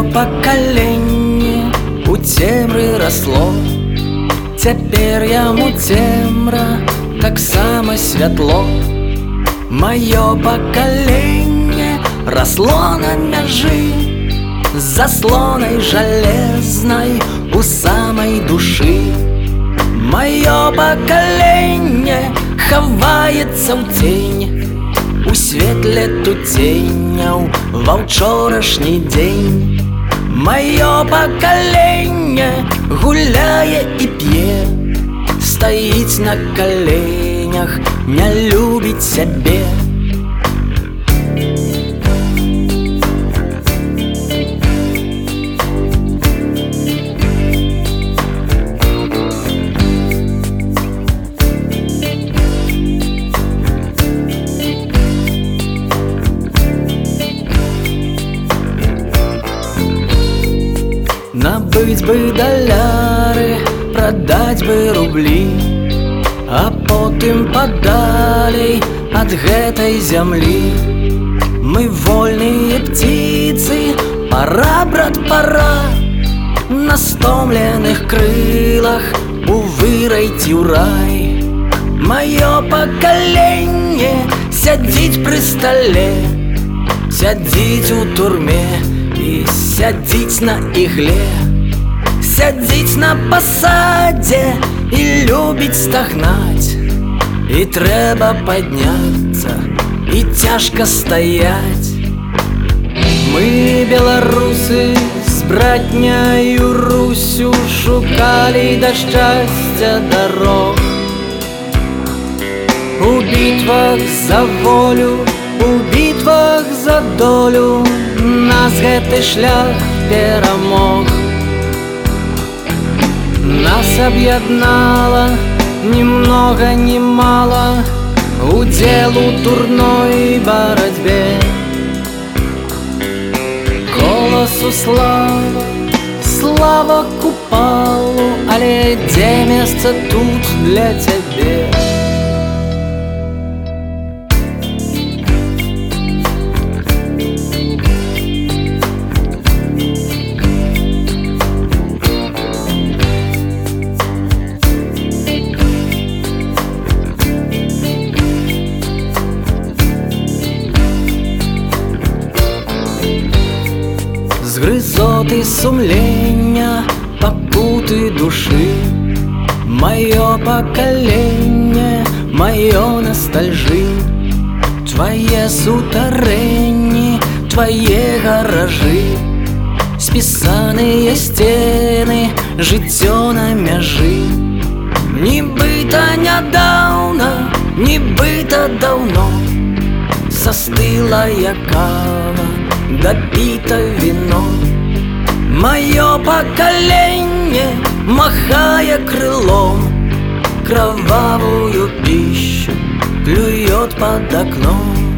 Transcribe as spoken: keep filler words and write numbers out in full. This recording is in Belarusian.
пакаленне у цемры расло. Цяпер яму цемра таксама святло. Маё пакаленне расло на мяжы з заслонай жалезнай у самай душы. Маё пакаленне хаваецца ў цень у светле туценяў ва ўчорашні дзень. Маё пакаленне гуляе і п'е, стаіць на каленях, не любіць сябе. Набыць бы даляры, прадаць бы рублі, а потым падалей ад гэтай зямлі. Мы вольныя птицы, пора, брат, пора, на стомленых крылах увырайці ў рай. Маё пакаленне сядзіць пры стале, сядзіць у турме і сядзіць на ігле, сядзіць на пасадзе і любіць стагнаць. І трэба падняцца, і цяжка стаяць. Мы, беларусы, з братняю Русю шукалі да шчасця дарог. У бітвах за волю, у бітвах за долю нас гэты шлях перамог. Нас аб'яднала ні многа, ні мала удзел у дурной барацьбе. Коласу слава, слава купалу, але дзе месца тут для цябе? Згрызоты сумлення, пакуты душы. Маё пакаленне, маё ностальжы. Твае сутарэнні, твае гаражы, спісаныя сцены, жыццё на мяжы. Нібыта нядаўна, нібыта даўно застыла кава, допито вино. Маё пакаленне, махая крылом, кровавую пищу клюет под окном.